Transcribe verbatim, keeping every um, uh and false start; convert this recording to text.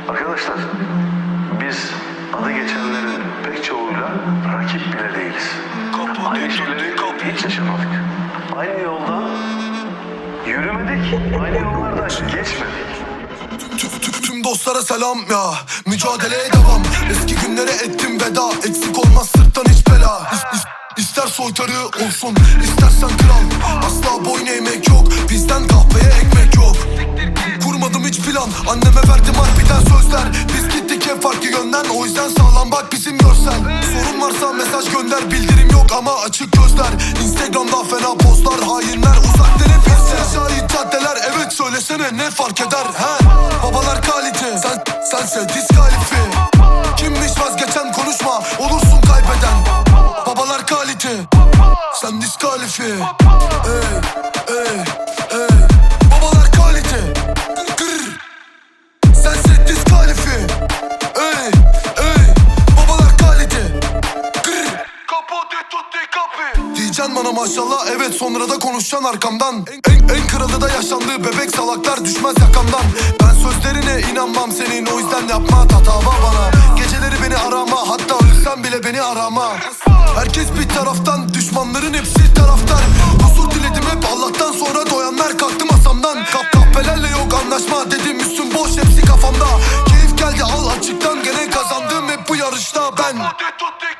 Arkadaşlar, biz adı geçenlerin pek çoğuyla rakip bile değiliz. Aynı şeyleri hiç yaşamadık. Aynı yoldan yürümedik, aynı yollardan geçmedik. Tüm, tüm, tüm dostlara selam ya. Mücadeleye devam. Eski günlere ettim veda. Eksik olmaz sırttan hiç bela. İs, is, İster soytarı olsun, istersen kral. Asla boyun eğmek yok. Bizden kahveye ekmek yok. Kurmadım hiç plan. Anneme verdim harbiden sözler. Biz gittik hep farklı yönden. O yüzden sağlam bak bizim görsel. Sorun varsa mesaj gönder. Bildirim yok ama açık gözler. Instagram'da fena postlar. Hainler uzak teneffüsler. Şahit caddeler, evet söylesene ne fark eder he? Babalar kalite, sen, sense diskalifi. Kimmiş vazgeçen konuşma, olursun kaybeden. Babalar kalite, sen diskalifi. Ey, ey, ey. Babalar kalite, gır. Sense diskalifi. Ey, ey. Babalar kalite, gır. Capo di tutti capi. Diyeceksin bana maşallah, evet sonra da konuşacaksın arkamdan. En, en, en kralı da yaşandı, bebek salaklar düşmez yakamdan. Ben sözlerine inanmam senin, o yüzden yapma tatava bana. Geceleri beni arama, hatta ölsem bile beni arama. Herkes bir taraftan, düşmanların hepsi taraftar. Huzur diledim hep Allah'tan, sonra doyanlar kalktı masamdan. Kap kahpelerle yok anlaşma, dedim üstüm boş hepsi kafamda. Keyif geldi al açıktan, gene kazandım hep bu yarışta ben.